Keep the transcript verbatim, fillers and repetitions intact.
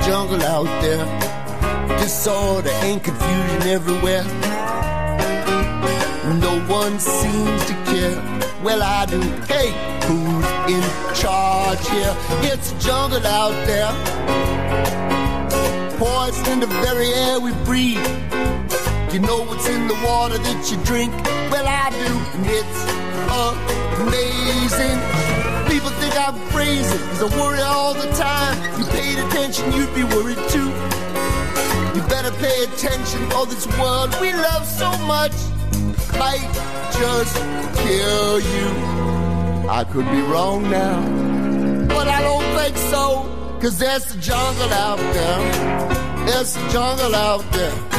jungle out there. Disorder and confusion everywhere. No one seems to care. Well, I do. Hey, who's in charge here? It's a jungle out there. Poison in the very air we breathe. You know what's in the water that you drink? Well, I do, and it's amazing. People think I'm crazy, cause I worry all the time. If you paid attention, you'd be worried too. You better pay attention, or this world we love so much might just kill you. I could be wrong now, but I don't think so, cause there's a jungle out there. There's a jungle out there.